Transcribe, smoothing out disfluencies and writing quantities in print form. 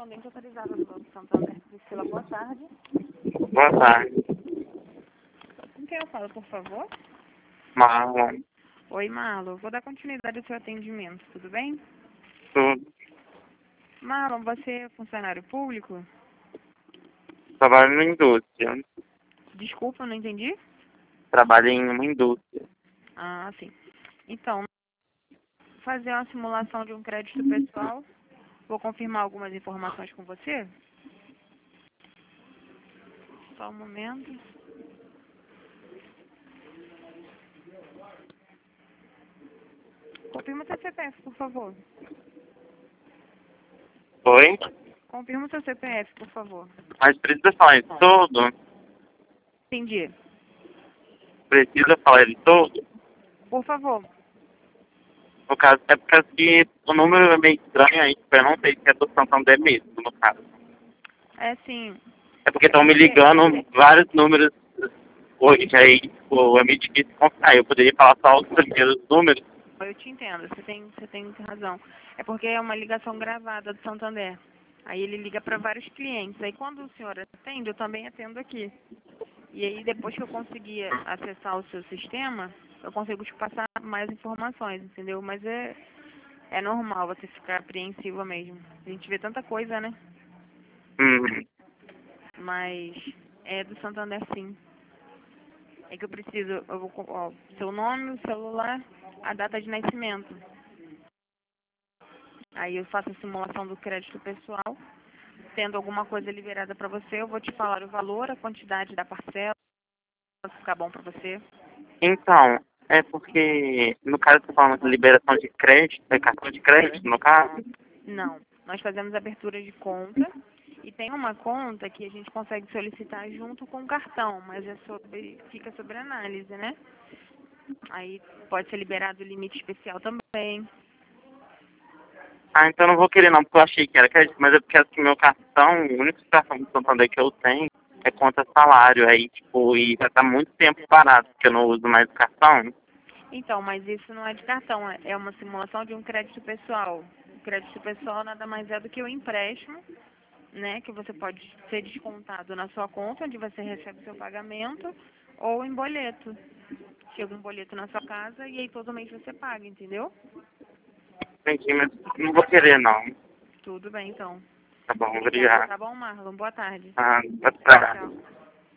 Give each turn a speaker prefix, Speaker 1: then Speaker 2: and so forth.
Speaker 1: correspondente autorizada do Banco Santander. Priscila, boa tarde.
Speaker 2: Boa tarde.
Speaker 1: Com quem eu falo, por favor?
Speaker 2: Marlon.
Speaker 1: Oi, Marlon. Vou dar continuidade ao seu atendimento, tudo bem?
Speaker 2: Tudo.
Speaker 1: Marlon, você é funcionário público?
Speaker 2: Trabalho na indústria.
Speaker 1: Desculpa, eu não entendi.
Speaker 2: Trabalho em uma indústria.
Speaker 1: Ah, sim. Então, fazer uma simulação de um crédito pessoal. Vou confirmar algumas informações com você. Só um momento. Confirma seu CPF, por favor.
Speaker 2: Oi?
Speaker 1: Confirma seu CPF, por favor.
Speaker 2: Mas precisa falar de tudo?
Speaker 1: Entendi.
Speaker 2: Precisa falar de tudo?
Speaker 1: Por favor.
Speaker 2: No caso, é porque assim, o número é meio estranho aí, tipo, eu não sei se é do Santander mesmo, no caso.
Speaker 1: É sim.
Speaker 2: É porque estão me ligando vários números hoje, aí, tipo, é meio difícil contar. Eu poderia falar só os primeiros números.
Speaker 1: Eu te entendo, você tem razão. É porque é uma ligação gravada do Santander. Aí ele liga para vários clientes. Aí quando o senhor atende, eu também atendo aqui. E aí depois que eu conseguir acessar o seu sistema, eu consigo te passar mais informações, entendeu? Mas é normal você ficar apreensiva mesmo. A gente vê tanta coisa, né?
Speaker 2: Hum.
Speaker 1: Mas é do Santander sim. É que eu preciso, ó, seu nome, o celular, a data de nascimento. Aí eu faço a simulação do crédito pessoal. Tendo alguma coisa liberada para você, eu vou te falar o valor, a quantidade da parcela, se ficar bom para você.
Speaker 2: Então, é porque, no caso, você falando de liberação de crédito, é cartão de crédito, no caso?
Speaker 1: Não, nós fazemos abertura de conta e tem uma conta que a gente consegue solicitar junto com o cartão, mas fica sobre análise, né? Aí pode ser liberado o limite especial também.
Speaker 2: Ah, então eu não vou querer não, porque eu achei que era crédito, mas é porque assim, meu cartão, o único cartão do Santander que eu tenho é conta salário, aí, tipo, e já tá muito tempo parado, porque eu não uso mais o cartão.
Speaker 1: Então, mas isso não é de cartão, é uma simulação de um crédito pessoal. O crédito pessoal nada mais é do que o empréstimo, né, que você pode ser descontado na sua conta, onde você recebe o seu pagamento, ou em boleto. Chega um boleto na sua casa e aí todo mês você paga, entendeu?
Speaker 2: Entendi, mas não vou querer não.
Speaker 1: Tudo bem, então.
Speaker 2: Tá bom,
Speaker 1: Obrigada,
Speaker 2: obrigado.
Speaker 1: tá bom, Marlon? Boa tarde.
Speaker 2: Ah,
Speaker 1: Tchau,
Speaker 2: tá.
Speaker 1: tchau.